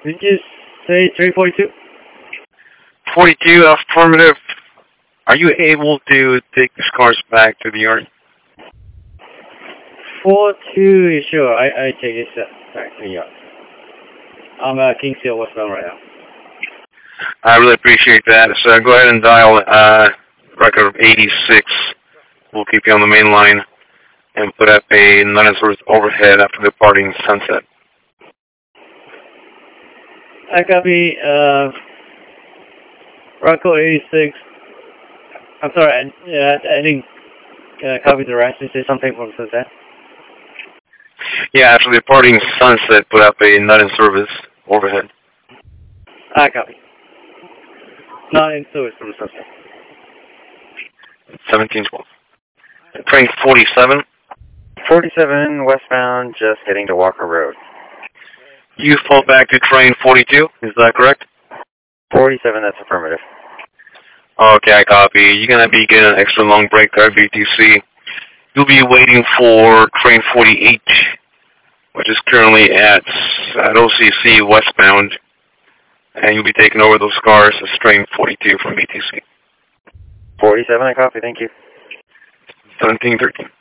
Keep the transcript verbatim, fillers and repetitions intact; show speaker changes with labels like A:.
A: Did you say three forty-two?
B: forty-two, affirmative. Are you able to take these cars back to the yard?
A: four two, sure. I, I take this back to the yard. I'm at Kingsfield westbound right now.
B: I really appreciate that. So go ahead and dial uh, record of eighty-six. We'll keep you on the main line and put up a non-service overhead after departing Sunset.
A: I copy. Uh, Rocco eighty-six. I'm sorry, I, yeah, I didn't uh, copy the rest. Is there something from Sunset?
B: Yeah, after departing Sunset, put up a non-service overhead.
A: I copy. Not in service from Sunset.
B: seventeen twelve. Train forty-seven.
C: forty-seven westbound, just heading to Walker Road.
B: You fall back to train forty-two, is that correct?
C: forty-seven, that's affirmative.
B: Okay, I copy. You're going to be getting an extra long break there, B T C. You'll be waiting for train forty-eight, which is currently at, at O C C westbound, and you'll be taking over those cars as train forty-two from B T C.
C: forty-seven, I copy, thank you.
B: seventeen thirteen.